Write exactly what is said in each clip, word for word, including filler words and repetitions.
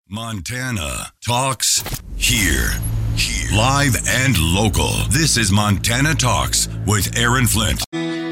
Montana Talks here. Here. Live and local. This is Montana Talks with Aaron Flint.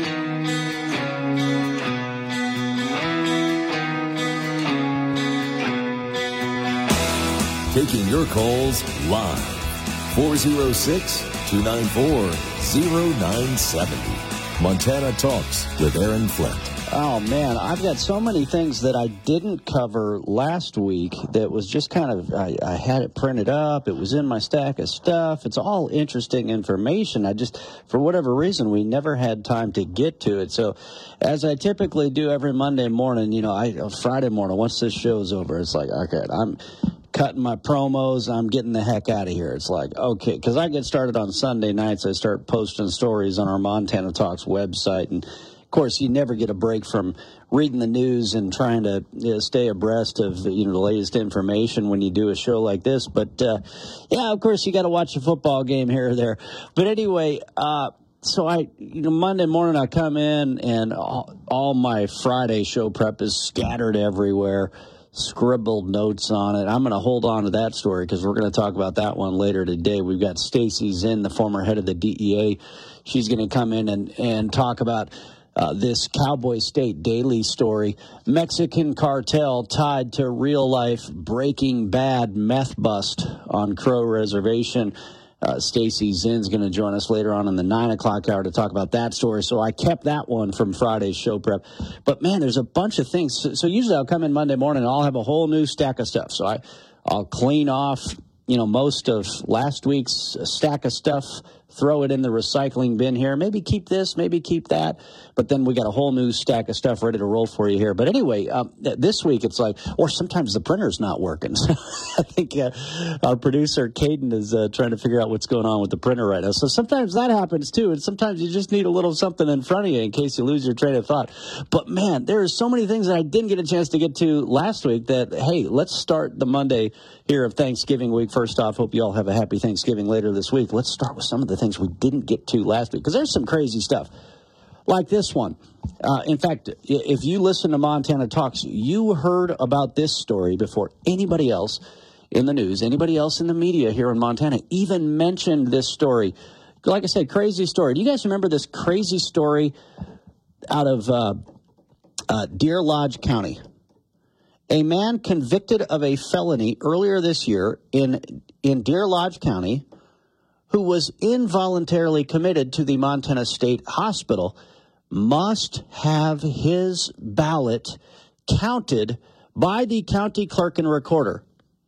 Taking your calls live. four oh six, two nine four, oh nine seven oh. Montana Talks with Aaron Flint. Oh, man, I've got so many things that I didn't cover last week that was just kind of, I, I had it printed up. It was in my stack of stuff. It's all interesting information. I just, for whatever reason, we never had time to get to it. So as I typically do every Monday morning, you know, I Friday morning, once this show's over, it's like, okay, I'm cutting my promos. I'm getting the heck out of here. It's like, okay, because I get started on Sunday nights. I start posting stories on our Montana Talks website, and of course, you never get a break from reading the news and trying to you know, stay abreast of you know the latest information when you do a show like this. But uh, yeah, of course, you got to watch a football game here or there. But anyway, uh, so I, you know, Monday morning I come in and all, all my Friday show prep is scattered everywhere, scribbled notes on it. I'm going to hold on to that story because we're going to talk about that one later today. We've got Stacy Zinn, the former head of the D E A. She's going to come in and and talk about Uh, this Cowboy State Daily story. Mexican cartel tied to real-life Breaking Bad meth bust on Crow Reservation. Uh, Stacy Zinn's going to join us later on in the nine o'clock hour to talk about that story. So I kept that one from Friday's show prep. But, man, there's a bunch of things. So, so usually I'll come in Monday morning and I'll have a whole new stack of stuff. So I, I'll clean off, you know, most of last week's stack of stuff, throw it in the recycling bin here. Maybe keep this, maybe keep that. But then we got a whole new stack of stuff ready to roll for you here. But anyway, um, this week it's like, or sometimes the printer's not working. So I think uh, our producer, Caden, is uh, trying to figure out what's going on with the printer right now. So sometimes that happens too. And sometimes you just need a little something in front of you in case you lose your train of thought. But man, there are so many things that I didn't get a chance to get to last week that, hey, let's start the Monday here of Thanksgiving week. First off, hope you all have a happy Thanksgiving later this week. Let's start with some of the things we didn't get to last week because there's some crazy stuff. Like this one. Uh, in fact, if you listen to Montana Talks, you heard about this story before anybody else in the news, anybody else in the media here in Montana even mentioned this story. Like I said, crazy story. Do you guys remember this crazy story out of uh, uh, Deer Lodge County? A man convicted of a felony earlier this year in in Deer Lodge County who was involuntarily committed to the Montana State Hospital must have his ballot counted by the county clerk and recorder.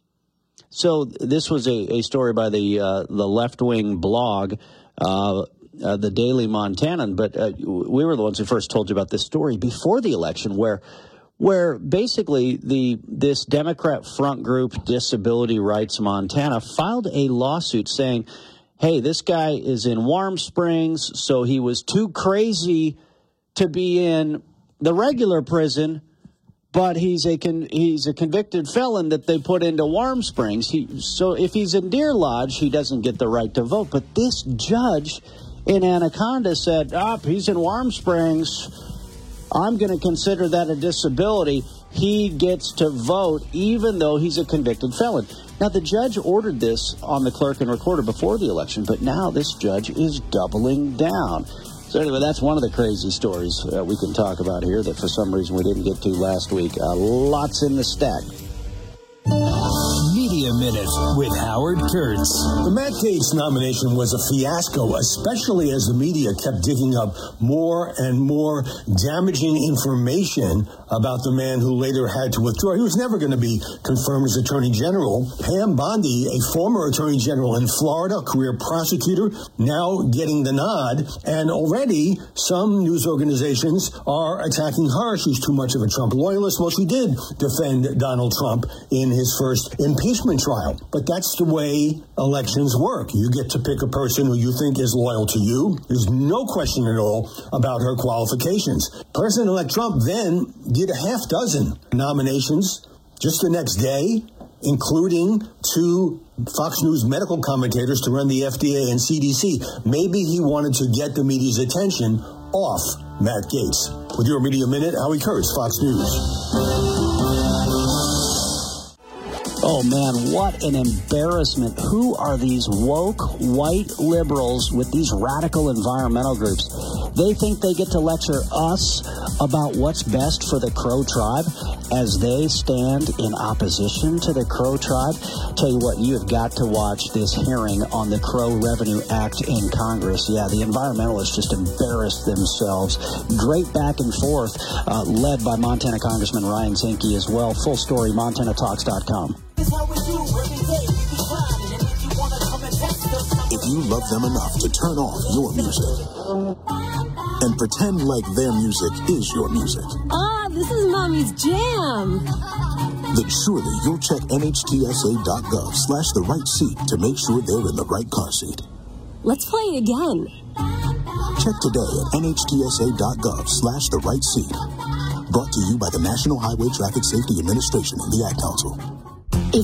So this was a, a story by the uh, the left-wing blog, uh, uh, the Daily Montanan, but uh, we were the ones who first told you about this story before the election where where basically the this Democrat front group, Disability Rights Montana, filed a lawsuit saying, hey, this guy is in Warm Springs, so he was too crazy to be in the regular prison, but he's a con- he's a convicted felon that they put into Warm Springs. He, so if he's in Deer Lodge, he doesn't get the right to vote. But this judge in Anaconda said, oh, he's in Warm Springs. I'm going to consider that a disability. He gets to vote even though he's a convicted felon. Now, the judge ordered this on the clerk and recorder before the election, but now this judge is doubling down. So anyway, that's one of the crazy stories uh, we can talk about here that for some reason we didn't get to last week. Uh, lots in the stack. Media Minute with Howard Kurtz. The Matt Gaetz nomination was a fiasco, especially as the media kept digging up more and more damaging information about the man who later had to withdraw. He was never going to be confirmed as Attorney General. Pam Bondi, a former Attorney General in Florida, a career prosecutor, now getting the nod. And already some news organizations are attacking her. She's too much of a Trump loyalist. Well, she did defend Donald Trump in his first impeachment trial. But that's the way elections work. You get to pick a person who you think is loyal to you. There's no question at all about her qualifications. President-elect Trump then did a half dozen nominations just the next day, including two Fox News medical commentators to run the F D A and C D C. Maybe he wanted to get the media's attention off Matt Gaetz. With your Media Minute, Howie Kurtz, Fox News. Oh, man, what an embarrassment. Who are these woke white liberals with these radical environmental groups? They think they get to lecture us about what's best for the Crow tribe as they stand in opposition to the Crow tribe. Tell you what, you have got to watch this hearing on the Crow Revenue Act in Congress. Yeah, the environmentalists just embarrassed themselves. Great back and forth, uh, led by Montana Congressman Ryan Zinke as well. Full story, montana talks dot com. If you love them enough to turn off your music and pretend like their music is your music. Ah, this is Mommy's jam. Then surely you'll check N H T S A dot gov slash the right seat to make sure they're in the right car seat. Let's play it again. Check today at N H T S A dot gov slash the right seat. Brought to you by the National Highway Traffic Safety Administration and the Ad Council. If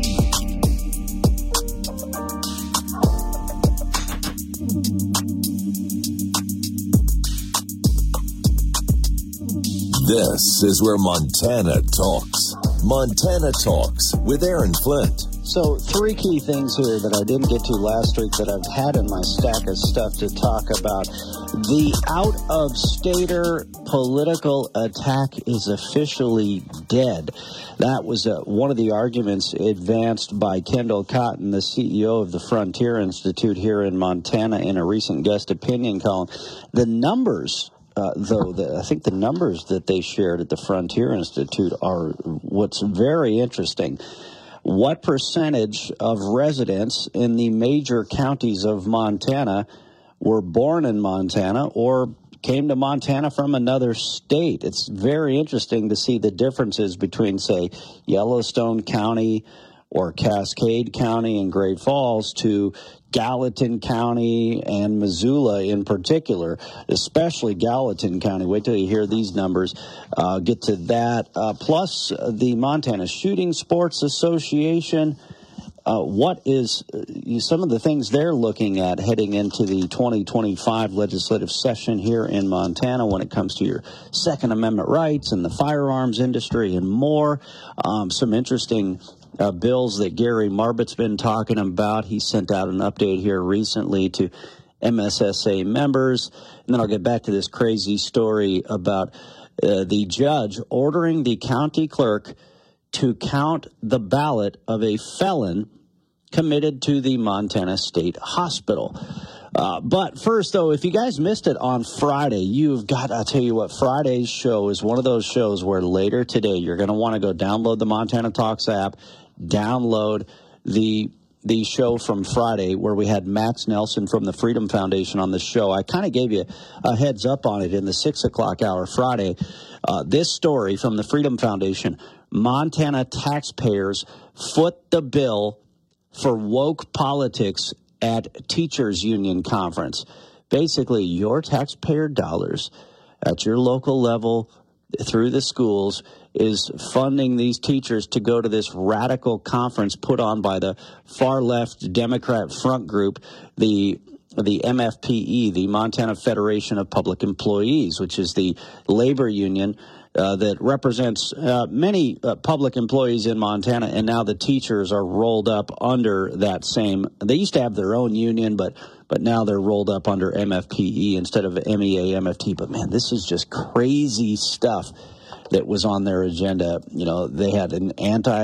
This is where Montana talks. Montana Talks with Aaron Flint. So three key things here that I didn't get to last week that I've had in my stack of stuff to talk about. The out-of-stater political attack is officially dead. That was uh, one of the arguments advanced by Kendall Cotton, the C E O of the Frontier Institute here in Montana, in a recent guest opinion column. The numbers... Uh, though, the, I think the numbers that they shared at the Frontier Institute are what's very interesting. What percentage of residents in the major counties of Montana were born in Montana or came to Montana from another state? It's very interesting to see the differences between, say, Yellowstone County or Cascade County and Great Falls to Gallatin County and Missoula in particular, especially Gallatin County. Wait till you hear these numbers. Uh, get to that. Uh, plus, uh, the Montana Shooting Sports Association. Uh, what is uh, some of the things they're looking at heading into the twenty twenty-five legislative session here in Montana when it comes to your Second Amendment rights and the firearms industry and more. Um, some interesting Uh, bills that Gary Marbut's been talking about. He sent out an update here recently to M S S A members. And then I'll get back to this crazy story about uh, the judge ordering the county clerk to count the ballot of a felon committed to the Montana State Hospital. Uh, but first, though, if you guys missed it on Friday, you've got, I'll tell you what, Friday's show is one of those shows where later today you're going to want to go download the Montana Talks app, download the the show from Friday where we had Max Nelson from the Freedom Foundation on the show. I kind of gave you a heads up on it in the six o'clock hour Friday. Uh, this story from the Freedom Foundation, Montana taxpayers foot the bill for woke politics at teachers union conference. Basically, your taxpayer dollars at your local level through the schools is funding these teachers to go to this radical conference put on by the far left Democrat front group, the the M F P E, the Montana Federation of Public Employees, which is the labor union uh, that represents uh, many uh, public employees in Montana, and now the teachers are rolled up under that same. They used to have their own union, but but now they're rolled up under M F P E instead of M E A M F T. But man, this is just crazy stuff that was on their agenda. You know, they had an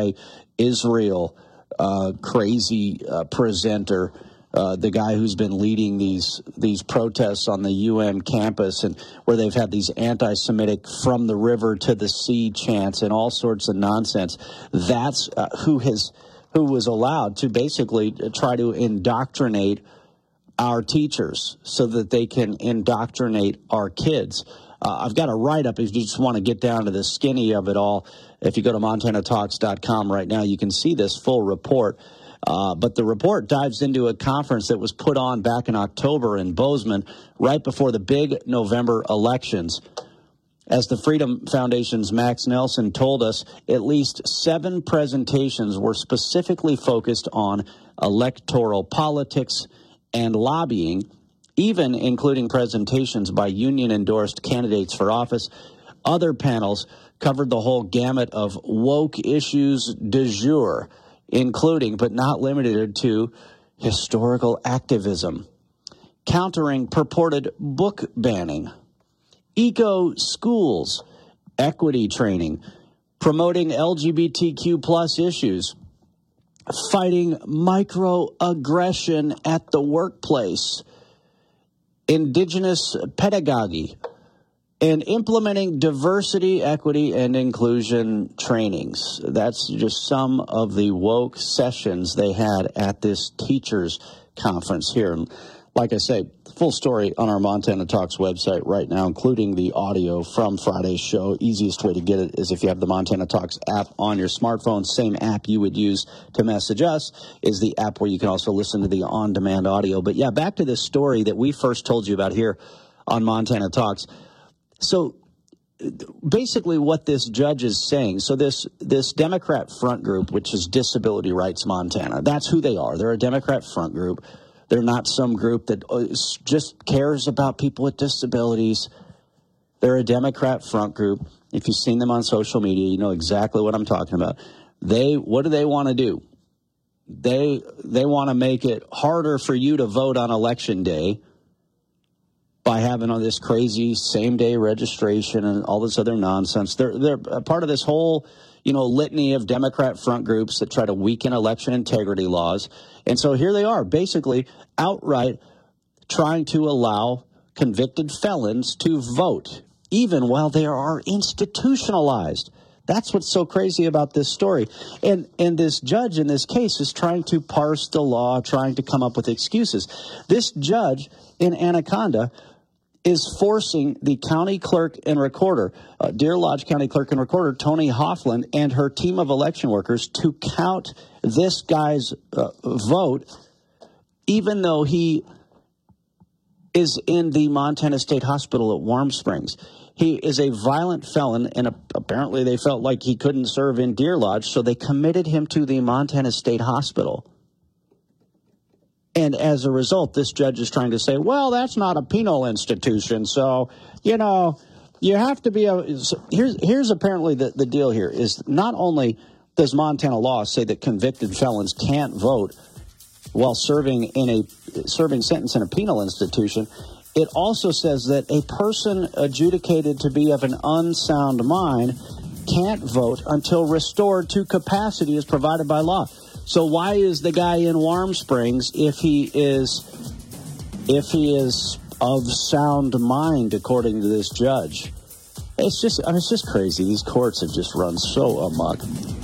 anti-Israel uh, crazy uh, presenter, uh, the guy who's been leading these these protests on the U M campus, and where they've had these anti-Semitic from the river to the sea chants and all sorts of nonsense. That's uh, who has who was allowed to basically try to indoctrinate our teachers so that they can indoctrinate our kids. Uh, I've got a write-up if you just want to get down to the skinny of it all. If you go to montana talks dot com right now, you can see this full report. Uh, but the report dives into a conference that was put on back in October in Bozeman, right before the big November elections. As the Freedom Foundation's Max Nelson told us, at least seven presentations were specifically focused on electoral politics and lobbying, even including presentations by union-endorsed candidates for office. Other panels covered the whole gamut of woke issues du jour. including but not limited to historical activism, countering purported book banning, eco schools, equity training, promoting L G B T Q plus issues, fighting microaggression at the workplace, indigenous pedagogy, and implementing diversity, equity, and inclusion trainings. That's just some of the woke sessions they had at this teachers conference here. And like I say, full story on our Montana Talks website right now, including the audio from Friday's show. Easiest way to get it is if you have the Montana Talks app on your smartphone. Same app you would use to message us is the app where you can also listen to the on-demand audio. But yeah, back to this story that we first told you about here on Montana Talks. So basically what this judge is saying, so this this Democrat front group, which is Disability Rights Montana, that's who they are. They're a Democrat front group. They're not some group that just cares about people with disabilities. They're a Democrat front group. If you've seen them on social media, you know exactly what I'm talking about. They, what do they want to do? They they want to make it harder for you to vote on election day by having all this crazy same-day registration and all this other nonsense. They're they're a part of this whole, you know, litany of Democrat front groups that try to weaken election integrity laws. And so here they are, basically outright trying to allow convicted felons to vote, even while they are institutionalized. That's what's so crazy about this story. And and this judge in this case is trying to parse the law, trying to come up with excuses. This judge in Anaconda is forcing the county clerk and recorder, uh, Deer Lodge County clerk and recorder, Tony Hoffland, and her team of election workers to count this guy's uh, vote, even though he is in the Montana State Hospital at Warm Springs. He is a violent felon, and apparently they felt like he couldn't serve in Deer Lodge, so they committed him to the Montana State Hospital. And as a result, this judge is trying to say, well, that's not a penal institution. So, you know, you have to be a – here's here's apparently the, the deal here is not only does Montana law say that convicted felons can't vote while serving in a serving sentence in a penal institution, it also says that a person adjudicated to be of an unsound mind can't vote until restored to capacity as provided by law. So why is the guy in Warm Springs, if he is if he is of sound mind, according to this judge? It's just I mean, it's just crazy. These courts have just run so amok.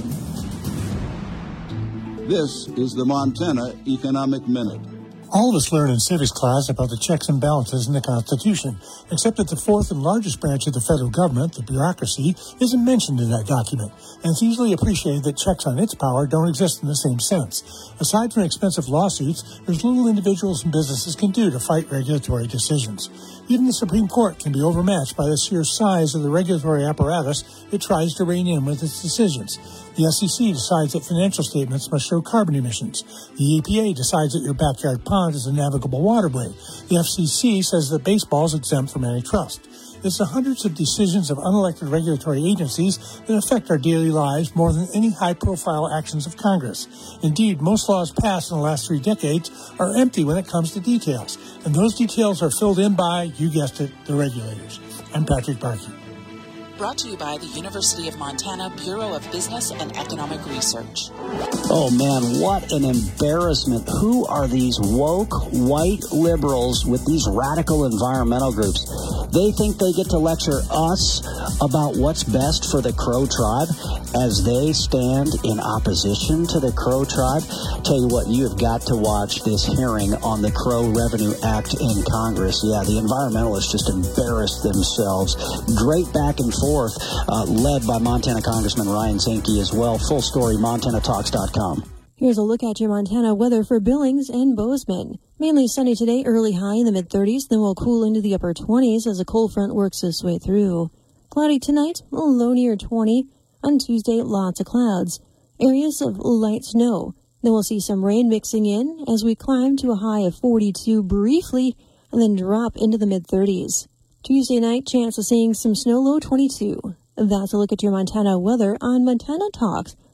This is the Montana Economic Minute. All of us learn in civics class about the checks and balances in the Constitution, except that the fourth and largest branch of the federal government, the bureaucracy, isn't mentioned in that document, and it's easily appreciated that checks on its power don't exist in the same sense. Aside from expensive lawsuits, there's little individuals and businesses can do to fight regulatory decisions. Even the Supreme Court can be overmatched by the sheer size of the regulatory apparatus it tries to rein in with its decisions. The S E C decides that financial statements must show carbon emissions. The E P A decides that your backyard pond is a navigable waterway. The F C C says that baseball is exempt from antitrust. It's the hundreds of decisions of unelected regulatory agencies that affect our daily lives more than any high-profile actions of Congress. Indeed, most laws passed in the last three decades are empty when it comes to details, and those details are filled in by, you guessed it, the regulators. I'm Patrick Barkey. Brought to you by the University of Montana Bureau of Business and Economic Research. Oh, man, what an embarrassment. Who are these woke white liberals with these radical environmental groups? They think they get to lecture us about what's best for the Crow tribe as they stand in opposition to the Crow tribe. Tell you what, you have got to watch this hearing on the Crow Revenue Act in Congress. Yeah, the environmentalists just embarrassed themselves. Great back and forth, uh, led by Montana Congressman Ryan Zinke as well. Full story, montana talks dot com. Here's a look at your Montana weather for Billings and Bozeman. Mainly sunny today, early high in the mid-thirties, then we'll cool into the upper twenties as a cold front works its way through. Cloudy tonight, low near twenty. On Tuesday, lots of clouds. Areas of light snow. Then we'll see some rain mixing in as we climb to a high of forty-two briefly and then drop into the mid-thirties. Tuesday night, chance of seeing some snow, low twenty-two. That's a look at your Montana weather on Montana Talks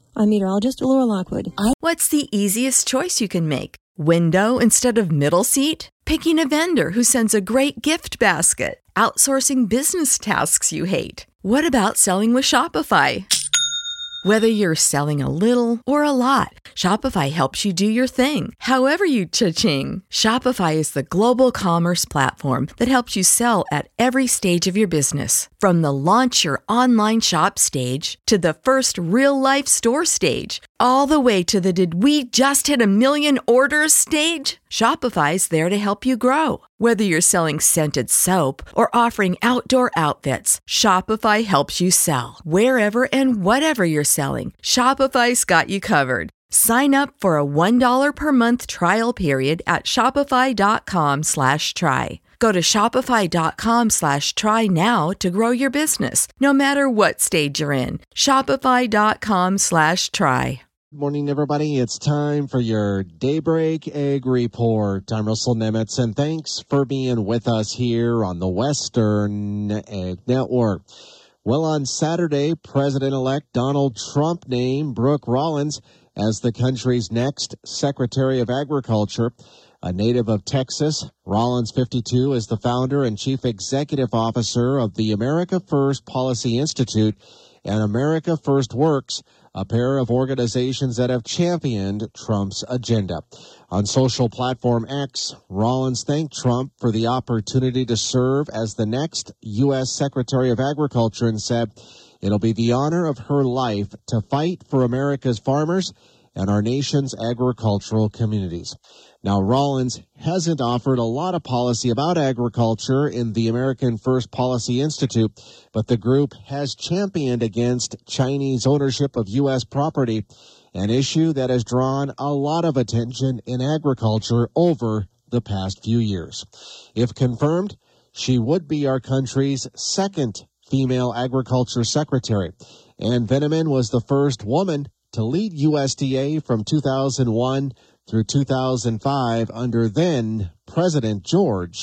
I'm meteorologist Laura Lockwood. What's the easiest choice you can make? Window instead of middle seat? Picking a vendor who sends a great gift basket? Outsourcing business tasks you hate? What about selling with Shopify? Whether you're selling a little or a lot, Shopify helps you do your thing, however you cha-ching. Shopify is the global commerce platform that helps you sell at every stage of your business. From the launch your online shop stage to the first real-life store stage, all the way to the did we just hit a million orders stage. Shopify's there to help you grow. Whether you're selling scented soap or offering outdoor outfits, Shopify helps you sell. Wherever and whatever you're selling, Shopify's got you covered. Sign up for a one dollar per month trial period at shopify.com slash try. Go to shopify.com slash try now to grow your business, no matter what stage you're in. Shopify.com slash try. Good morning, everybody. It's time for your Daybreak Egg Report. I'm Russell Nemitz, and thanks for being with us here on the Western Egg Network. Well, on Saturday, President-elect Donald Trump named Brooke Rollins as the country's next Secretary of Agriculture. A native of Texas, Rollins, fifty-two, is the founder and chief executive officer of the America First Policy Institute and America First Works, a pair of organizations that have championed Trump's agenda. On social platform X, Rollins thanked Trump for the opportunity to serve as the next U S Secretary of Agriculture and said, "It'll be the honor of her life to fight for America's farmers and our nation's agricultural communities." Now, Rollins hasn't offered a lot of policy about agriculture in the American First Policy Institute, but the group has championed against Chinese ownership of U S property, an issue that has drawn a lot of attention in agriculture over the past few years. If confirmed, she would be our country's second female agriculture secretary. Ann Veneman was the first woman to lead U S D A from two thousand one through two thousand five under then President George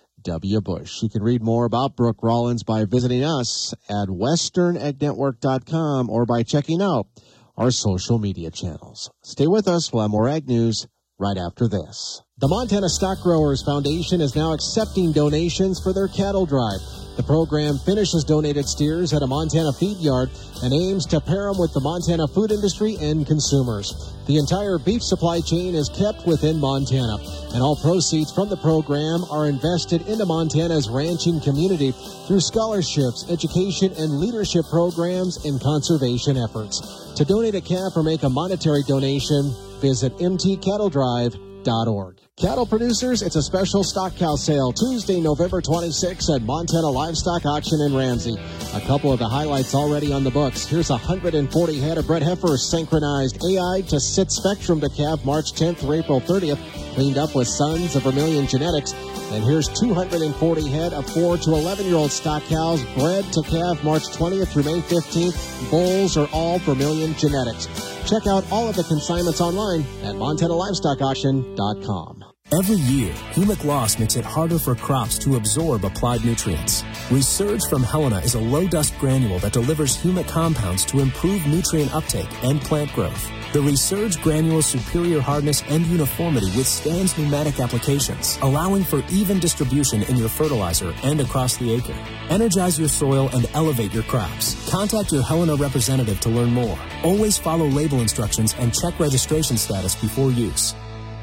W. Bush. You can read more about Brooke Rollins by visiting us at western egg network dot com or by checking out our social media channels. Stay with us. We'll have more ag news right after this. The Montana Stock Growers Foundation is now accepting donations for their cattle drive. The program finishes donated steers at a Montana feed yard and aims to pair them with the Montana food industry and consumers. The entire beef supply chain is kept within Montana, and all proceeds from the program are invested into Montana's ranching community through scholarships, education, and leadership programs and conservation efforts. To donate a calf or make a monetary donation, visit m t cattle drive dot org. Cattle producers, it's a special stock cow sale Tuesday, November twenty-sixth at Montana Livestock Auction in Ramsey. A couple of the highlights already on the books. Here's one hundred forty head of bred heifers synchronized A I to sit spectrum to calf March tenth through April thirtieth, cleaned up with Sons of Vermilion Genetics. And here's two hundred forty head of four to eleven-year-old stock cows bred to calf March twentieth through May fifteenth. Bulls are all Vermilion Genetics. Check out all of the consignments online at montana livestock auction dot com. Every year, humic loss makes it harder for crops to absorb applied nutrients. Resurge from Helena is a low-dust granule that delivers humic compounds to improve nutrient uptake and plant growth. The Resurge granule's superior hardness and uniformity withstands pneumatic applications, allowing for even distribution in your fertilizer and across the acre. Energize your soil and elevate your crops. Contact your Helena representative to learn more. Always follow label instructions and check registration status before use.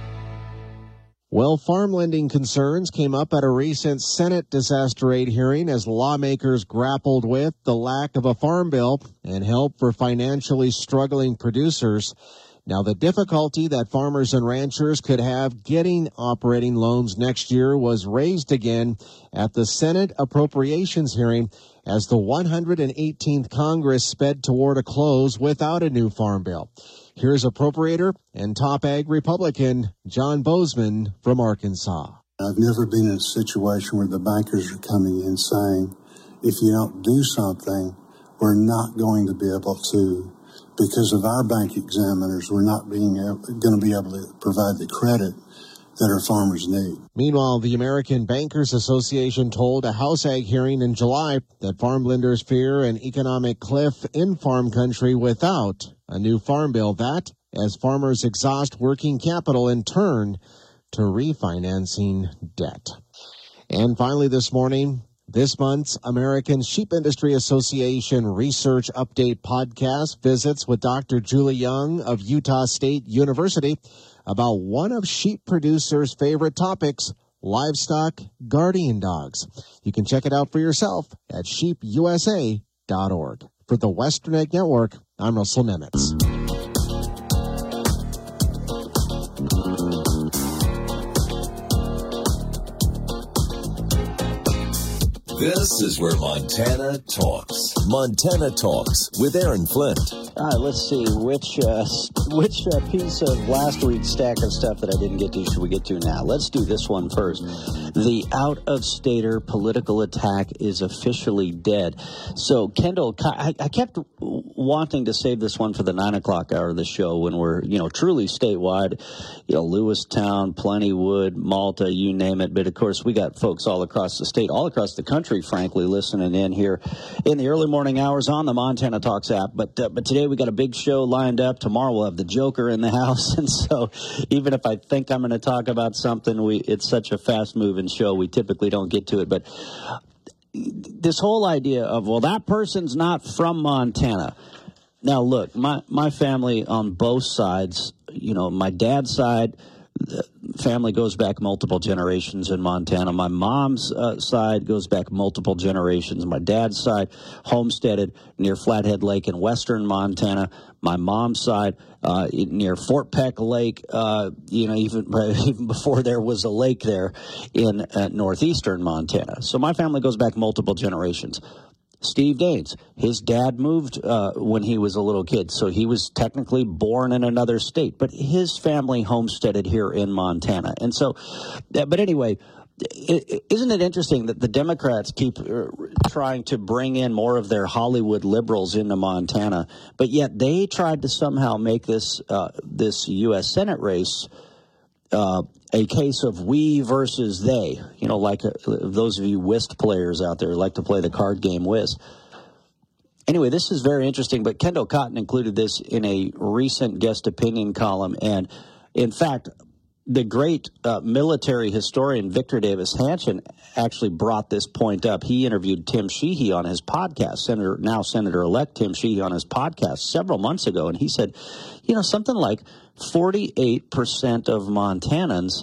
Well, farm lending concerns came up at a recent Senate disaster aid hearing as lawmakers grappled with the lack of a farm bill and help for financially struggling producers. Now, the difficulty that farmers and ranchers could have getting operating loans next year was raised again at the Senate appropriations hearing as the one hundred eighteenth Congress sped toward a close without a new farm bill. Here's appropriator and top ag Republican John Bozeman from Arkansas. I've never been in a situation where the bankers are coming in saying, if you don't do something, we're not going to be able to, because of our bank examiners, we're not being able, going to be able to provide the credit that our farmers need. Meanwhile, the American Bankers Association told a House Ag hearing in July that farm lenders fear an economic cliff in farm country without a new farm bill, that as farmers exhaust working capital and turn to refinancing debt. And finally this morning, this month's American Sheep Industry Association Research Update podcast visits with Doctor Julie Young of Utah State University about one of sheep producers' favorite topics, livestock guardian dogs. You can check it out for yourself at sheep u s a dot org. For the Western Ag Network, I'm Russell Nemitz. This is where Montana talks. Montana Talks with Aaron Flint. All right, let's see. Which uh, which uh, piece of last week's stack of stuff that I didn't get to should we get to now? Let's do this one first. The out-of-stater political attack is officially dead. So, Kendall, I, I kept wanting to save this one for the nine o'clock hour of the show when we're, you know, truly statewide. You know, Lewistown, Plentywood, Malta, you name it. But, of course, we got folks all across the state, all across the country, frankly, listening in here in the early morning hours on the Montana Talks app. But uh, but today we got a big show lined up. Tomorrow we'll have the Joker in the house. And so even if I think I'm going to talk about something, we it's such a fast-moving show, we typically don't get to it. But this whole idea of, well, that person's not from Montana. Now, look, my, my family on both sides, you know, my dad's side, the family goes back multiple generations in Montana. My mom's uh, side goes back multiple generations. My dad's side homesteaded near Flathead Lake in western Montana. My mom's side uh, near Fort Peck Lake, uh, you know, even even before there was a lake there in uh, northeastern Montana. So my family goes back multiple generations. Steve Daines, his dad moved uh, when he was a little kid, so he was technically born in another state, but his family homesteaded here in Montana. And so, but anyway, isn't it interesting that the Democrats keep trying to bring in more of their Hollywood liberals into Montana, but yet they tried to somehow make this uh, this U S Senate race uh, a case of we versus they, you know, like uh, those of you whist players out there who like to play the card game whist. Anyway, this is very interesting, but Kendall Cotton included this in a recent guest opinion column. And in fact, the great uh, military historian Victor Davis Hanson actually brought this point up. He interviewed Tim Sheehy on his podcast, Senator, now Senator-elect Tim Sheehy on his podcast several months ago. And he said, you know, something like forty-eight percent of Montanans,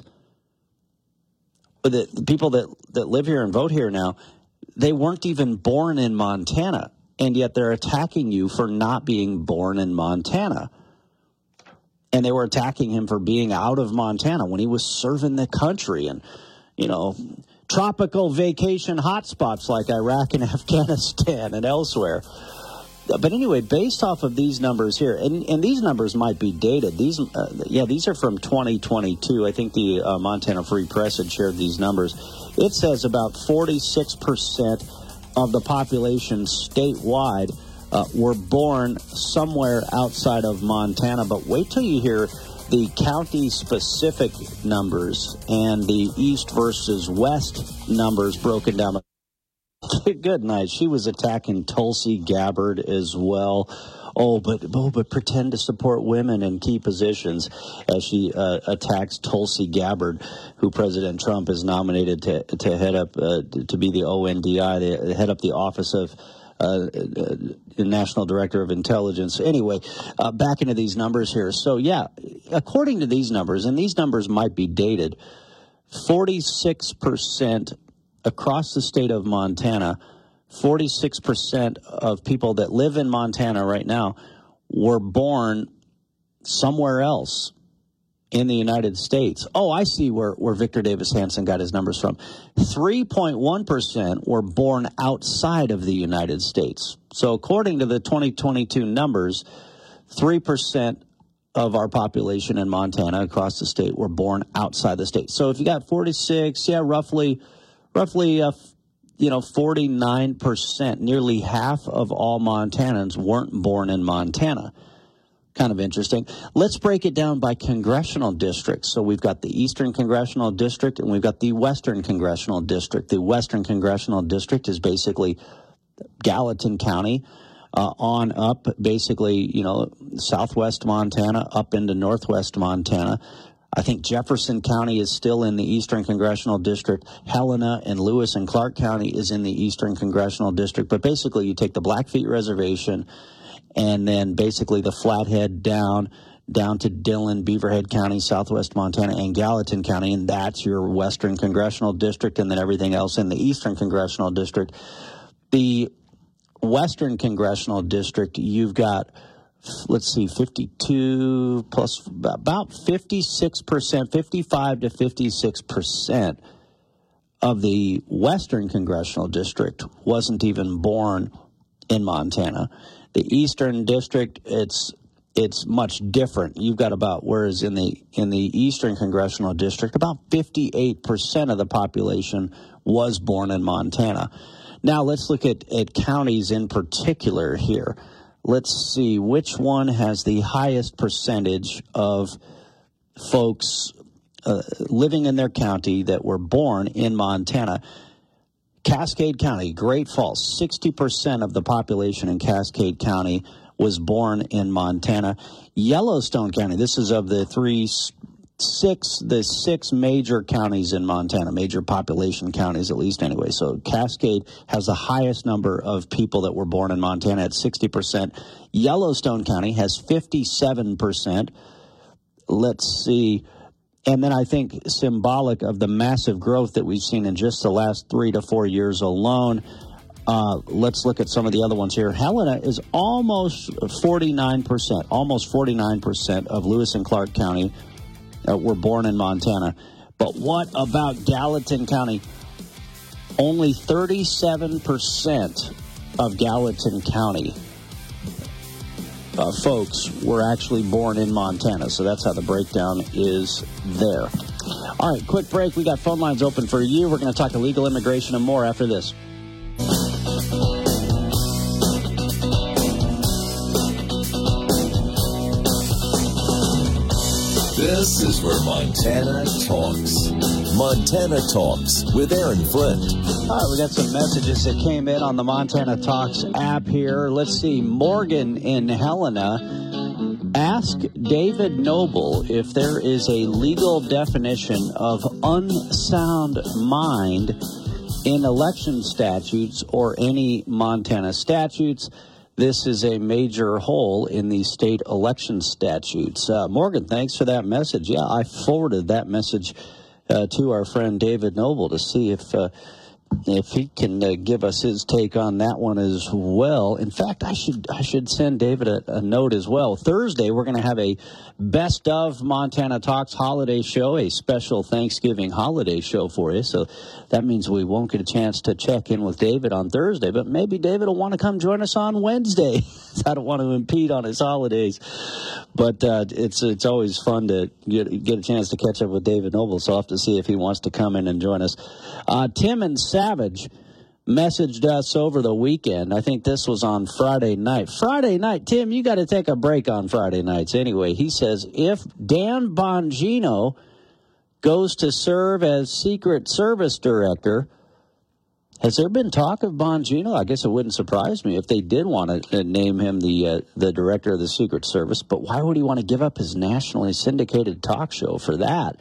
the, the people that, that live here and vote here now, they weren't even born in Montana, and yet they're attacking you for not being born in Montana. And they were attacking him for being out of Montana when he was serving the country and, you know, tropical vacation hotspots like Iraq and Afghanistan and elsewhere. But anyway, based off of these numbers here, and, and these numbers might be dated. These, uh, yeah, these are from twenty twenty-two. I think the uh, Montana Free Press had shared these numbers. It says about forty-six percent of the population statewide uh, were born somewhere outside of Montana. But wait till you hear the county-specific numbers and the east versus west numbers broken down. Good night. She was attacking Tulsi Gabbard as well. Oh, but oh, but pretend to support women in key positions as she uh, attacks Tulsi Gabbard, who President Trump has nominated to to head up uh, to be the O N D I, the head up the Office of uh, uh, National Director of Intelligence. Anyway, uh, back into these numbers here. So yeah, according to these numbers, and these numbers might be dated, forty-six percent across the state of Montana, forty-six percent of people that live in Montana right now were born somewhere else in the United States. Oh, I see where, where Victor Davis Hanson got his numbers from. three point one percent were born outside of the United States. So according to the twenty twenty-two numbers, three percent of our population in Montana across the state were born outside the state. So if you got forty-six, yeah, roughly... Roughly, uh, you know, forty-nine percent, nearly half of all Montanans weren't born in Montana. kind of interesting. Let's break it down by congressional districts. So we've got the Eastern Congressional District and we've got the Western Congressional District. The Western Congressional District is basically Gallatin County uh, on up, basically, you know, southwest Montana up into northwest Montana. I think Jefferson County is still in the Eastern Congressional District. Helena and Lewis and Clark County is in the Eastern Congressional District. But basically, you take the Blackfeet Reservation and then basically the Flathead down, down to Dillon, Beaverhead County, southwest Montana, and Gallatin County, and that's your Western Congressional District, and then everything else in the Eastern Congressional District. The Western Congressional District, you've got, let's see, fifty-two plus about fifty-six percent, fifty-five to fifty-six percent of the Western Congressional District wasn't even born in Montana. The Eastern District, it's it's much different. You've got about, whereas in the in the Eastern Congressional District, about fifty-eight percent of the population was born in Montana. Now let's look at, at counties in particular here. Let's see which one has the highest percentage of folks uh, living in their county that were born in Montana. Cascade County, Great Falls, sixty percent of the population in Cascade County was born in Montana. Yellowstone County, this is of the three, six, the six major counties in Montana, major population counties at least anyway. So Cascade has the highest number of people that were born in Montana at sixty percent. Yellowstone County has fifty-seven percent. Let's see. And then I think symbolic of the massive growth that we've seen in just the last three to four years alone, uh, let's look at some of the other ones here. Helena is almost forty-nine percent, almost forty-nine percent of Lewis and Clark County uh, were born in Montana. But what about Gallatin County? Only thirty-seven percent of Gallatin County Uh, folks were actually born in Montana. So that's how the breakdown is there. All right, quick break. We got phone lines open for you. We're going to talk illegal immigration and more after this. This is where Montana talks. Montana Talks with Aaron Flint. All right, we got some messages that came in on the Montana Talks app here. Let's see. Morgan in Helena, ask David Noble if there is a legal definition of unsound mind in election statutes or any Montana statutes. This is a major hole in the state election statutes. Uh, Morgan, thanks for that message. Yeah, I forwarded that message Uh, to our friend David Noble to see if uh, if he can uh, give us his take on that one as well. In fact, I should I should send David a, a note as well. Thursday, we're going to have a Best of Montana Talks holiday show, a special Thanksgiving holiday show for you. So that means we won't get a chance to check in with David on Thursday, but maybe David will want to come join us on Wednesday. I don't want to impede on his holidays. But uh, it's it's always fun to get, get a chance to catch up with David Noble, so I'll have to see if he wants to come in and join us. Uh, Tim and Savage messaged us over the weekend. I think this was on Friday night. Friday night, Tim, you got to take a break on Friday nights anyway. He says, if Dan Bongino goes to serve as Secret Service Director, has there been talk of Bongino? I guess it wouldn't surprise me if they did want to name him the uh, the director of the Secret Service, but why would he want to give up his nationally syndicated talk show for that?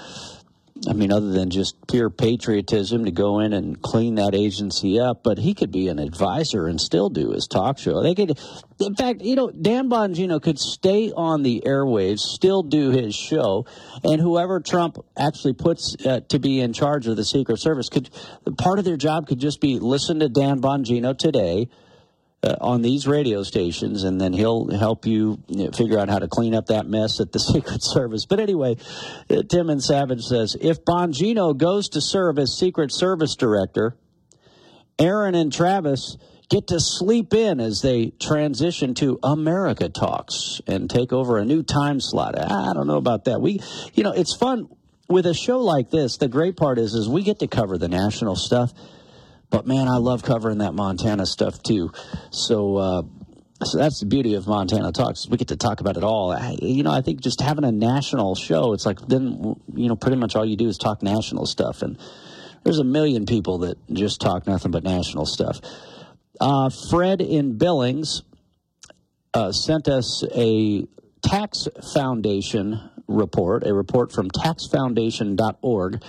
I mean, other than just pure patriotism to go in and clean that agency up, but he could be an advisor and still do his talk show. They could, in fact, you know, Dan Bongino could stay on the airwaves, still do his show, and whoever Trump actually puts uh, to be in charge of the Secret Service could, part of their job could just be listen to Dan Bongino today Uh, on these radio stations, and then he'll help you, you know, figure out how to clean up that mess at the Secret Service. But anyway, uh, Tim and Savage says, if Bongino goes to serve as Secret Service Director, Aaron and Travis get to sleep in as they transition to America Talks and take over a new time slot. I don't know about that. We, you know, it's fun with a show like this. The great part is, is we get to cover the national stuff. But, man, I love covering that Montana stuff, too. So uh, So that's the beauty of Montana Talks. We get to talk about it all. I, you know, I think just having a national show, it's like then, you know, pretty much all you do is talk national stuff. And there's a million people that just talk nothing but national stuff. Uh, Fred in Billings uh, sent us a Tax Foundation report, a report from tax foundation dot org.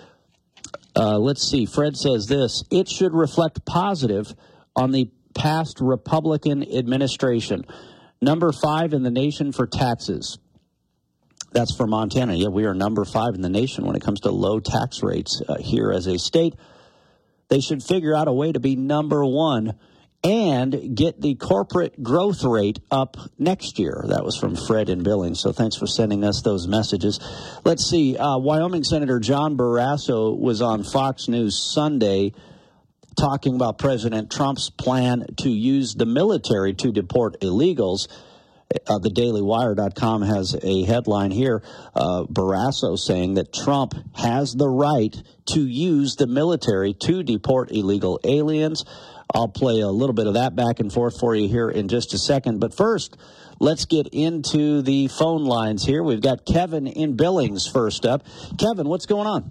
Uh, let's see. Fred says this: it should reflect positive on the past Republican administration. Number five in the nation for taxes. That's for Montana. Yeah, we are number five in the nation when it comes to low tax rates uh, here as a state. They should figure out a way to be number one and get the corporate growth rate up next year. That was from Fred in Billings, so thanks for sending us those messages. Let's see. Uh, Wyoming Senator John Barrasso was on Fox News Sunday talking about President Trump's plan to use the military to deport illegals. Uh, the daily wire dot com has a headline here, uh, Barrasso saying that Trump has the right to use the military to deport illegal aliens. I'll play a little bit of that back and forth for you here in just a second. But first, let's get into the phone lines here. We've got Kevin in Billings first up. Kevin, what's going on?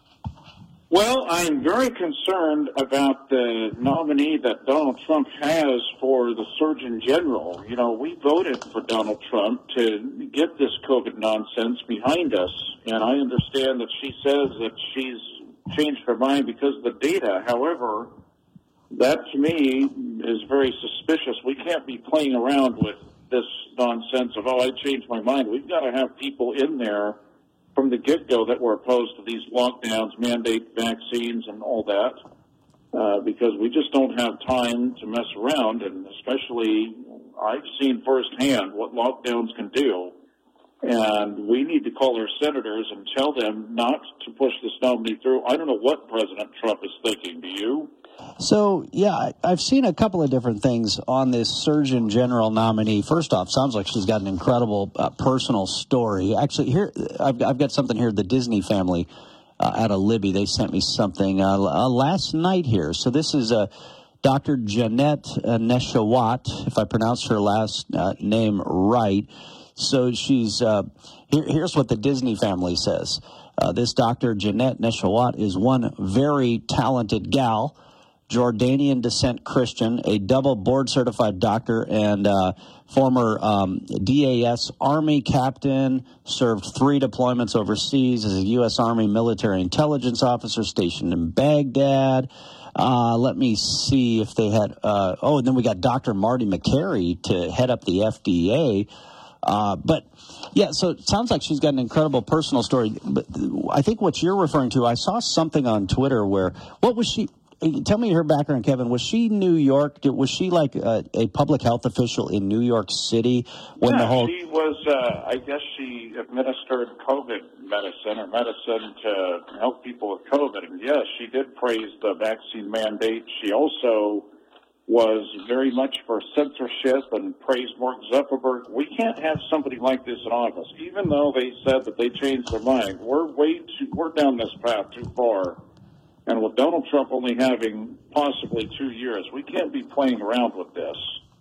Well, I'm very concerned about the nominee that Donald Trump has for the Surgeon General. You know, we voted for Donald Trump to get this COVID nonsense behind us, and I understand that she says that she's changed her mind because of the data. However, that to me is very suspicious. We can't be playing around with this nonsense of, oh, I changed my mind. We've got to have people in there from the get-go that were opposed to these lockdowns, mandate vaccines, and all that, uh, because we just don't have time to mess around, and especially I've seen firsthand what lockdowns can do, and we need to call our senators and tell them not to push this nominee through. I don't know what President Trump is thinking. Do you? So, yeah, I've seen a couple of different things on this Surgeon General nominee. First off, sounds like she's got an incredible uh, personal story. Actually, here, I've, I've got something here. The Disney family uh, out of Libby, they sent me something uh, uh, last night here. So this is uh, Doctor Jeanette uh, Neshawat, if I pronounce her last uh, name right. So she's, uh, here, here's what the Disney family says. Uh, this Doctor Jeanette Neshawat is one very talented gal, Jordanian descent Christian, a double board-certified doctor, and uh, former um, D A S Army captain, served three deployments overseas as a U S Army military intelligence officer stationed in Baghdad. Uh, let me see if they had, uh, oh, and then we got Doctor Marty McCary to head up the F D A. Uh, but, yeah, so it sounds like she's got an incredible personal story. But I think what you're referring to, I saw something on Twitter where, what was she... Tell me her background, Kevin. Was she New York? Was she like a, a public health official in New York City when yeah, the whole? she was. Uh, I guess she administered COVID medicine or medicine to help people with COVID. And yes, she did praise the vaccine mandate. She also was very much for censorship and praised Mark Zuckerberg. We can't have somebody like this in office, even though they said that they changed their mind. We're way too. We're down this path too far. And with Donald Trump only having possibly two years, we can't be playing around with this.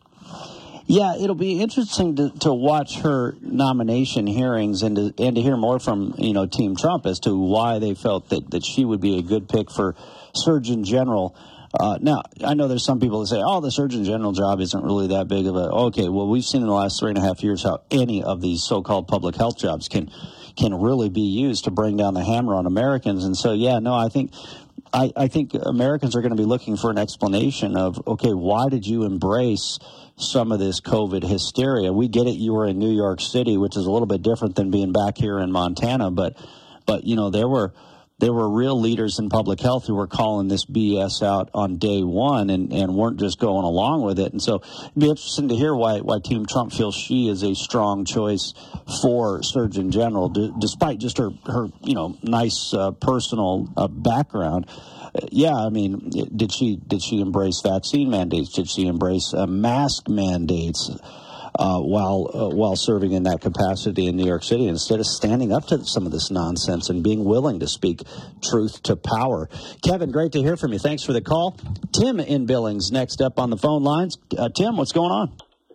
Yeah, it'll be interesting to, to watch her nomination hearings and to, and to hear more from, you know, Team Trump as to why they felt that, that she would be a good pick for Surgeon General. Uh, now, I know there's some people that say, oh, the Surgeon General job isn't really that big of a... Okay, well, we've seen in the last three and a half years how any of these so-called public health jobs can can really be used to bring down the hammer on Americans. And so, yeah, no, I think... I, I think Americans are going to be looking for an explanation of, okay, why did you embrace some of this COVID hysteria? We get it, you were in New York City, which is a little bit different than being back here in Montana, but, but you know, there were there were real leaders in public health who were calling this B S out on day one and, and weren't just going along with it. And so it'd be interesting to hear why, why Team Trump feels she is a strong choice for Surgeon General, d- despite just her, her you know, nice uh, personal uh, background. Uh, yeah, I mean, did she did she embrace vaccine mandates? Did she embrace uh, mask mandates? Uh, while uh, while serving in that capacity in New York City, instead of standing up to some of this nonsense and being willing to speak truth to power. Kevin, great to hear from you. Thanks for the call. Tim in Billings next up on the phone lines. Uh, Tim, what's going on?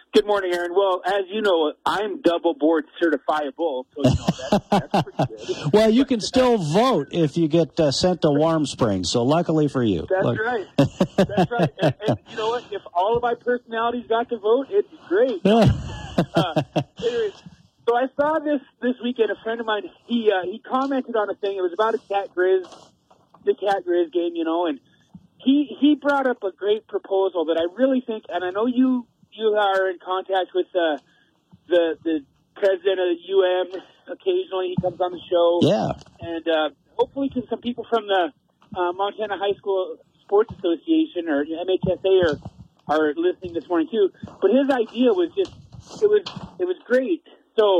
Good morning, Aaron. Well, as you know, I'm double board certifiable, so you know, that's, that's pretty good. Well, you can still vote if you get uh, sent to Warm Springs, so luckily for you. That's Look. right. That's right. And, and you know what? If all of my personalities got to vote, it'd be great. uh, anyways, so I saw this this weekend. A friend of mine, he uh, he commented on a thing. It was about a Cat Grizz, the Cat Grizz game, you know, and he he brought up a great proposal that I really think, and I know you you are in contact with uh, the the president of the U M. Occasionally, he comes on the show. Yeah, and uh, hopefully, to some people from the uh, Montana High School Sports Association or M H S A are are listening this morning too. But his idea was just it was it was great. So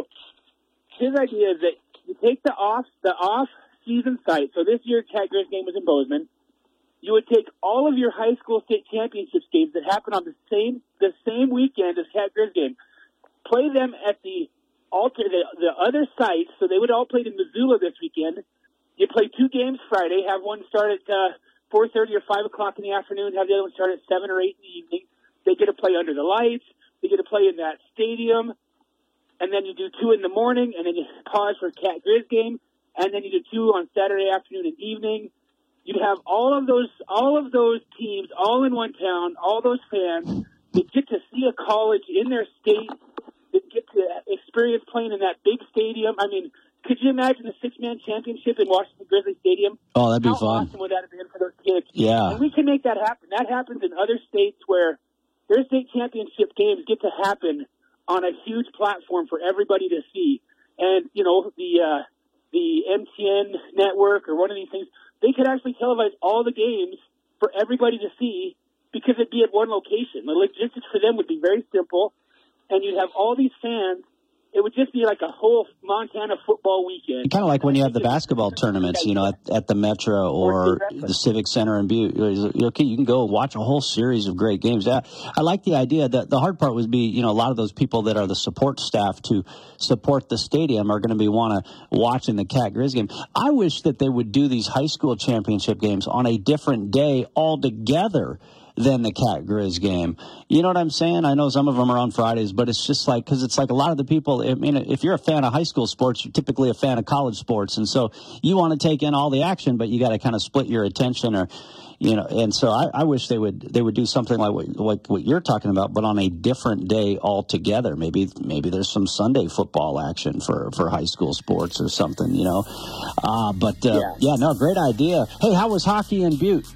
his idea is that you take the off the off season site. So this year, Cat Grizz game was in Bozeman. You would take all of your high school state championships games that happen on the same the same weekend as Cat Grizz game, play them at the alter the, the other sites. So they would all play in Missoula this weekend. You play two games Friday, have one start at uh, four thirty or five o'clock in the afternoon, have the other one start at seven or eight in the evening. They get to play under the lights. They get to play in that stadium. And then you do two in the morning, and then you pause for Cat Grizz game, and then you do two on Saturday afternoon and evening. You'd have all of those, all of those teams, all in one town, all those fans. They get to see a college in their state. They get to experience playing in that big stadium. I mean, could you imagine a six-man championship in Washington Grizzly Stadium? Oh, that'd be How fun. awesome would that have been for those kids? Yeah. And we can make that happen. That happens in other states where their state championship games get to happen on a huge platform for everybody to see. And, you know, the uh, the M T N network or one of these things, they could actually televise all the games for everybody to see because it'd be at one location. The logistics for them would be very simple, and you'd have all these fans. It would just be like a whole Montana football weekend. Kind of like when you have the basketball tournaments, you know, at, at the Metro or the Civic Center in Butte. Okay, you can go watch a whole series of great games. I, I like the idea that the hard part would be, you know, a lot of those people that are the support staff to support the stadium are going to be want to watching the Cat Grizz game. I wish that they would do these high school championship games on a different day altogether than the Cat Grizz game. You know what I'm saying? I know some of them are on Fridays, but it's just like, because it's like a lot of the people, I mean, if you're a fan of high school sports, you're typically a fan of college sports. And so you want to take in all the action, but you got to kind of split your attention or, you know, and so I, I wish they would they would do something like what, like what you're talking about, but on a different day altogether. Maybe maybe there's some Sunday football action for, for high school sports or something, you know. Uh, but, uh, yeah. yeah, no, great idea. Hey, how was hockey in Butte?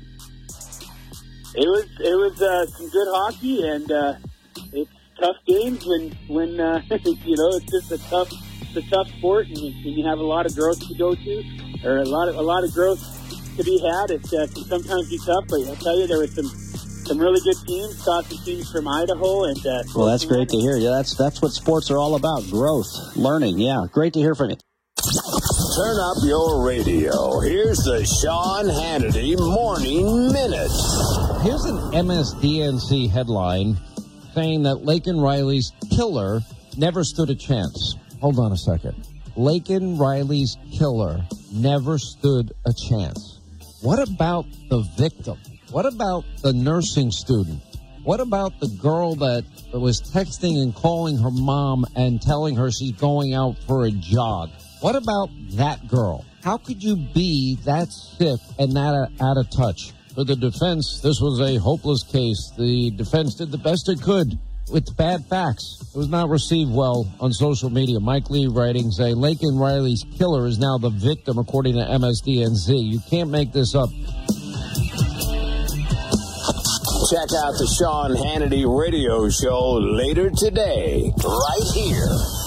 It was it was uh, some good hockey, and uh, it's tough games when when uh, you know it's just a tough it's a tough sport, and you, and you have a lot of growth to go to, or a lot of a lot of growth to be had. It uh, can sometimes be tough, but I'll tell you there were some some really good teams. Saw some teams from Idaho, and uh, well, that's great to hear. Yeah, that's that's what sports are all about: growth, learning. Yeah, great to hear from you. Turn up your radio. Here's the Sean Hannity Morning Minute. Here's an M S D N C headline saying that Laken Riley's killer never stood a chance. Hold on a second. Laken Riley's killer never stood a chance. What about the victim? What about the nursing student? What about the girl that was texting and calling her mom and telling her she's going out for a jog? What about that girl? How could you be that sick and that out of touch? For the defense, this was a hopeless case. The defense did the best it could with bad facts. It was not received well on social media. Mike Lee writing saying Laken Riley's killer is now the victim, according to M S D N C. You can't make this up. Check out the Sean Hannity radio show later today, right here.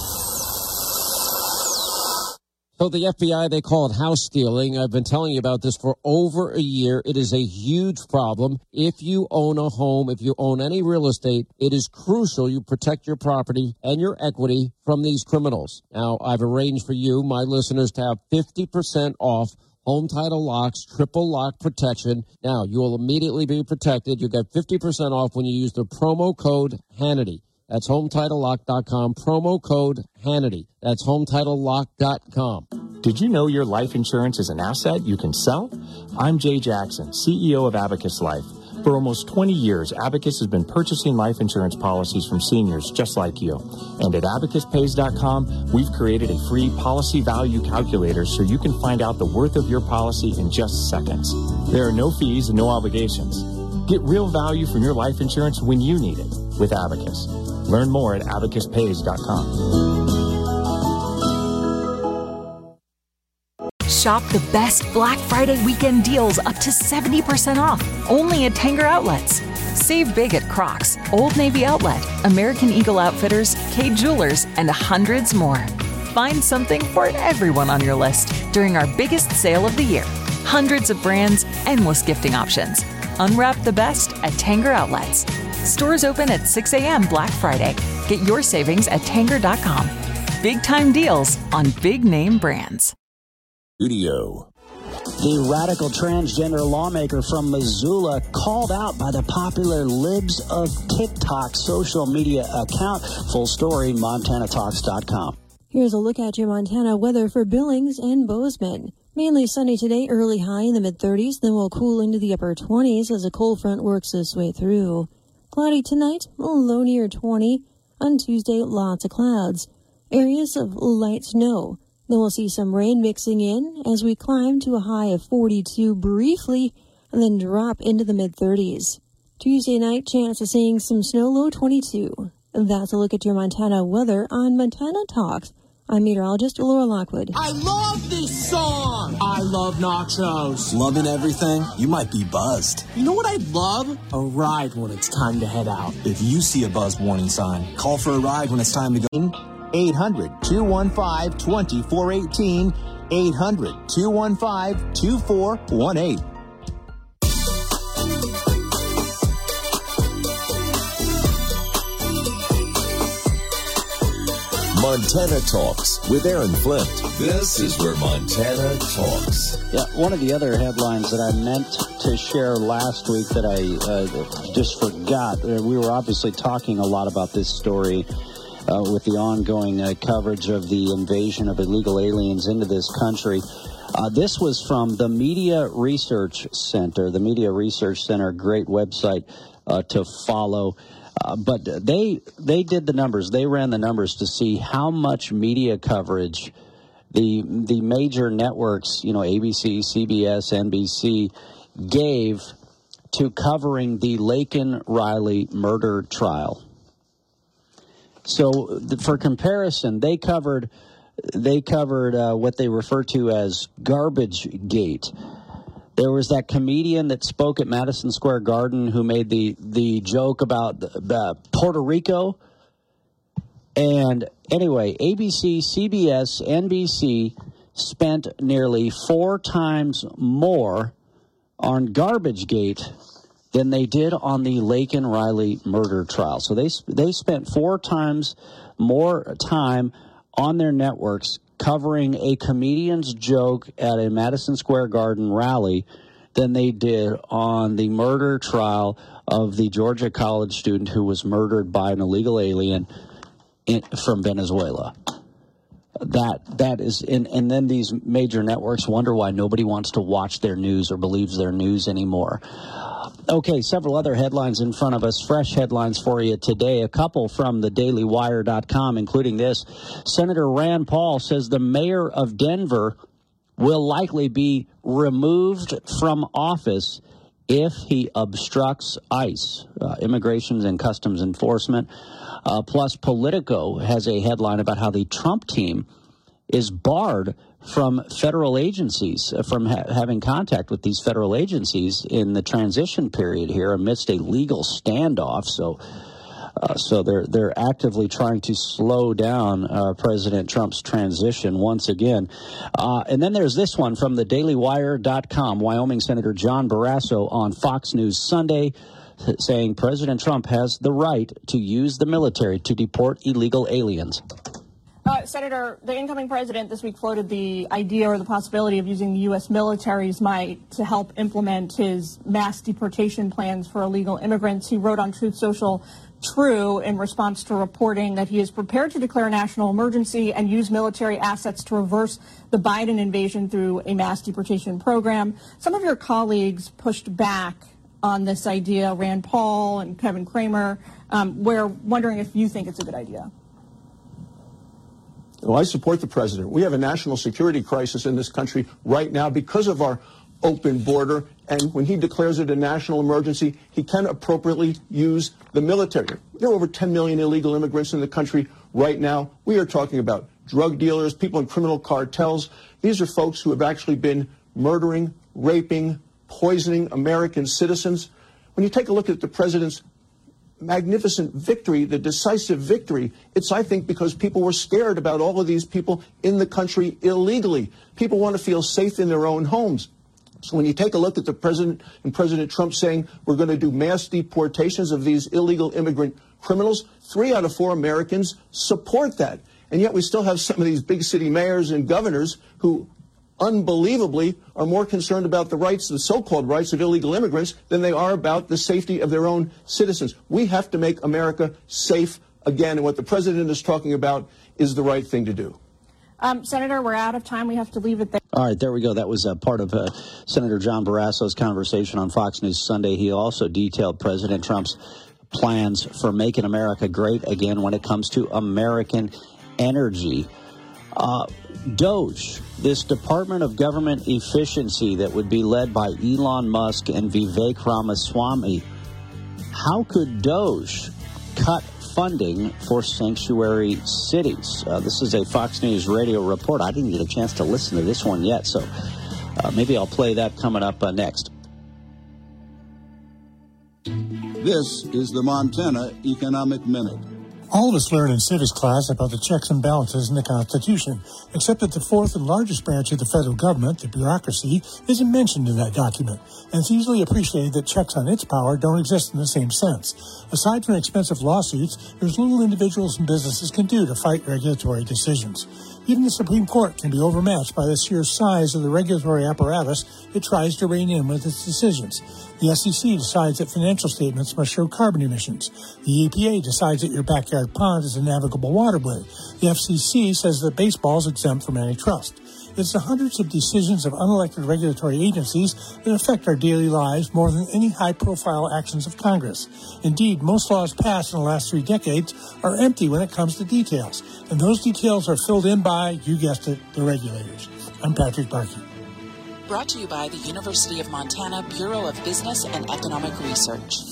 So the F B I, they call it house stealing. I've been telling you about this for over a year. It is a huge problem. If you own a home, if you own any real estate, it is crucial you protect your property and your equity from these criminals. Now, I've arranged for you, my listeners, to have fifty percent off home title locks, triple lock protection. Now, you will immediately be protected. You get fifty percent off when you use the promo code Hannity. That's home title lock dot com, promo code Hannity. That's home title lock dot com. Did you know your life insurance is an asset you can sell? I'm Jay Jackson, C E O of Abacus Life. For almost twenty years, Abacus has been purchasing life insurance policies from seniors just like you. And at abacus pays dot com, we've created a free policy value calculator so you can find out the worth of your policy in just seconds. There are no fees and no obligations. Get real value from your life insurance when you need it with Abacus. Learn more at abacus pays dot com. Shop the best Black Friday weekend deals up to seventy percent off, only at Tanger Outlets. Save big at Crocs, Old Navy Outlet, American Eagle Outfitters, Kay Jewelers, and hundreds more. Find something for everyone on your list during our biggest sale of the year. Hundreds of brands, endless gifting options. Unwrap the best at Tanger Outlets. Stores open at six a.m. Black Friday. Get your savings at Tanger dot com. Big time deals on big name brands. Studio. The radical transgender lawmaker from Missoula called out by the popular Libs of TikTok social media account. Full story, montana talks dot com. Here's a look at your Montana weather for Billings and Bozeman. Mainly sunny today, early high in the mid-thirties, then we'll cool into the upper twenties as a cold front works its way through. Cloudy tonight, low near twenty. On Tuesday, lots of clouds. Areas of light snow. Then we'll see some rain mixing in as we climb to a high of forty-two briefly and then drop into the mid-thirties. Tuesday night, chance of seeing some snow, low twenty-two. That's a look at your Montana weather on Montana Talks. I'm meteorologist Laura Lockwood. I love this song! I love nachos. Loving everything? You might be buzzed. You know what I'd love? A ride when it's time to head out. If you see a buzz warning sign, call for a ride when it's time to go. eight hundred, two one five, two four one eight. eight hundred, two one five, two four one eight. Montana Talks with Aaron Flint. This is where Montana talks. Yeah, one of the other headlines that I meant to share last week that I uh, just forgot. We were obviously talking a lot about this story uh, with the ongoing uh, coverage of the invasion of illegal aliens into this country. Uh, this was from the Media Research Center. The Media Research Center, great website uh, to follow. Uh, but they they did the numbers. They ran the numbers to see how much media coverage the the major networks, you know, A B C, C B S, N B C, gave to covering the Laken Riley murder trial. So, for comparison, they covered they covered uh, what they refer to as garbage gate. There was that comedian that spoke at Madison Square Garden who made the, the joke about uh, Puerto Rico. And anyway, A B C, C B S, N B C spent nearly four times more on Garbagegate than they did on the Laken Riley murder trial. So they they spent four times more time on their networks covering a comedian's joke at a Madison Square Garden rally than they did on the murder trial of the Georgia college student who was murdered by an illegal alien in, from Venezuela. That that is, and, and then these major networks wonder why nobody wants to watch their news or believes their news anymore. Okay, several other headlines in front of us, fresh headlines for you today. A couple from the daily wire dot com, including this. Senator Rand Paul says the mayor of Denver will likely be removed from office if he obstructs ICE, uh, Immigration and Customs Enforcement. Uh, plus, Politico has a headline about how the Trump team is barred from federal agencies, uh, from ha- having contact with these federal agencies in the transition period here amidst a legal standoff. So uh, so they're they're actively trying to slow down uh, President Trump's transition once again. Uh, and then there's this one from the daily wire dot com. Wyoming Senator John Barrasso on Fox News Sunday saying President Trump has the right to use the military to deport illegal aliens. Uh, Senator, the incoming president this week floated the idea or the possibility of using the U S military's might to help implement his mass deportation plans for illegal immigrants. He wrote on Truth Social, true, in response to reporting that he is prepared to declare a national emergency and use military assets to reverse the Biden invasion through a mass deportation program. Some of your colleagues pushed back on this idea, Rand Paul and Kevin Cramer. Um, we're wondering if you think it's a good idea. Well, I support the president. We have a national security crisis in this country right now because of our open border, and when he declares it a national emergency, he can appropriately use the military. There are over ten million illegal immigrants in the country right now. We are talking about drug dealers, people in criminal cartels. These are folks who have actually been murdering, raping, poisoning American citizens. When you take a look at the president's magnificent victory, the decisive victory, it's, I think, because people were scared about all of these people in the country illegally. People want to feel safe in their own homes. So when you take a look at the president and President Trump saying we're going to do mass deportations of these illegal immigrant criminals, three out of four Americans support that. And yet we still have some of these big city mayors and governors who unbelievably are more concerned about the rights, the so-called rights of illegal immigrants than they are about the safety of their own citizens. We have to make America safe again. And what the president is talking about is the right thing to do. Um, Senator, we're out of time. We have to leave it there. All right, there we go. That was uh, part of uh, Senator John Barrasso's conversation on Fox News Sunday. He also detailed President Trump's plans for making America great again when it comes to American energy. Uh, Doge, this Department of Government Efficiency that would be led by Elon Musk and Vivek Ramaswamy. How could Doge cut funding for sanctuary cities? Uh, this is a Fox News radio report. I didn't get a chance to listen to this one yet, so uh, maybe I'll play that coming up uh, next. This is the Montana Economic Minute. All of us learn in civics class about the checks and balances in the Constitution, except that the fourth and largest branch of the federal government, the bureaucracy, isn't mentioned in that document, and it's easily appreciated that checks on its power don't exist in the same sense. Aside from expensive lawsuits, there's little individuals and businesses can do to fight regulatory decisions. Even the Supreme Court can be overmatched by the sheer size of the regulatory apparatus it tries to rein in with its decisions. The S E C decides that financial statements must show carbon emissions. The E P A decides that your backyard pond is a navigable waterway. The F C C says that baseball is exempt from antitrust. It's the hundreds of decisions of unelected regulatory agencies that affect our daily lives more than any high-profile actions of Congress. Indeed, most laws passed in the last three decades are empty when it comes to details, and those details are filled in by, you guessed it, the regulators. I'm Patrick Barkey. Brought to you by the University of Montana Bureau of Business and Economic Research.